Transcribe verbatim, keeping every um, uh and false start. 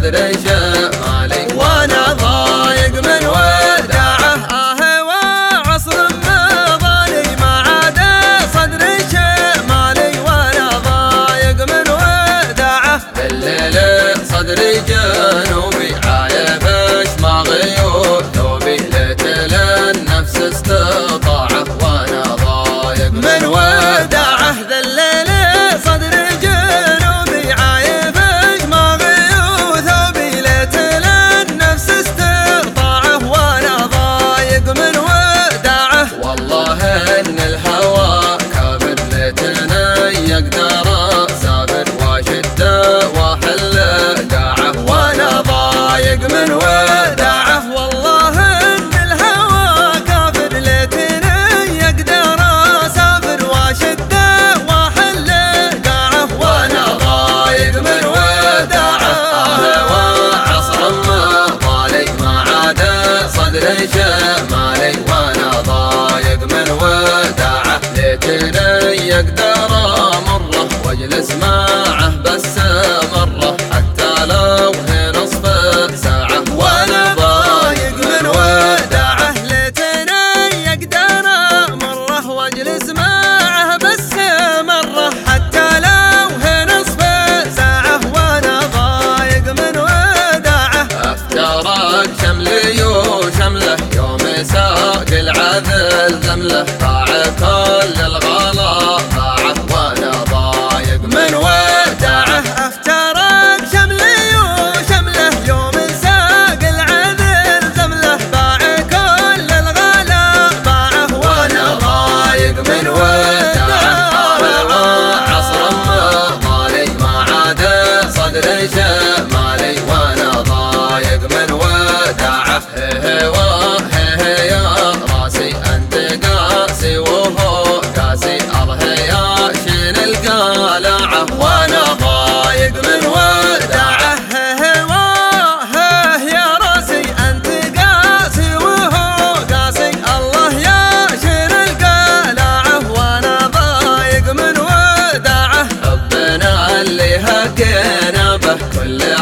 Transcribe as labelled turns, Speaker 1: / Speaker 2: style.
Speaker 1: صدري شمالي وانا ضايق من وداعه. آه وعصر مضاني ما عاد صدري شمالي وانا ضايق من وداعه. بالليل صدري جنوبي عايبش ما غيور ثوبي ليتل النفس استطاعه وانا ضايق من وداعه. ذا الليل صدري جنوبي عايبش ما غيور ثوبي ليتل النفس استطاعه وانا ضايق من وداعه. والله ان الهوى كابر ليتني يقدر اسافر واشد واحل قاعه وانا ضايق من وداعه. والله ان الهوى كافر ليتني يقدر اسافر واشد واحل قاعه وانا ضايق من وداعه. وعصر مضالي ما عاد صدري شمالي وانا ضايق من وداعه. ليتني يقدر امره واجلس معه بس مره حتى لو هي نصف ساعه وانا ضايق من وداعه. ليتني يقدر امره واجلس معه بس مره حتى لو هي نصف ساعه وانا ضايق من وداعه. افترق شملي وشمله يوم ساق العذل زمله باع كل الغلا باعه وانا ضايق من وداعه. افترق شملي وشمله يوم ساق العذل زمله باع كل الغلا باعه وانا ضايق من وداعه. عصر مضالي ما عاد صدري شمالي وانا ضايق من وداعه. هي هي يا راسي انت قاسي وهو قاسي الله يا شين القلعه وانا ضايق من وداعه. هي يا راسي انت قاسي وهو قاسي الله يا شين القلعه وانا ضايق من وداعه. حبنا اللي هكينا به كل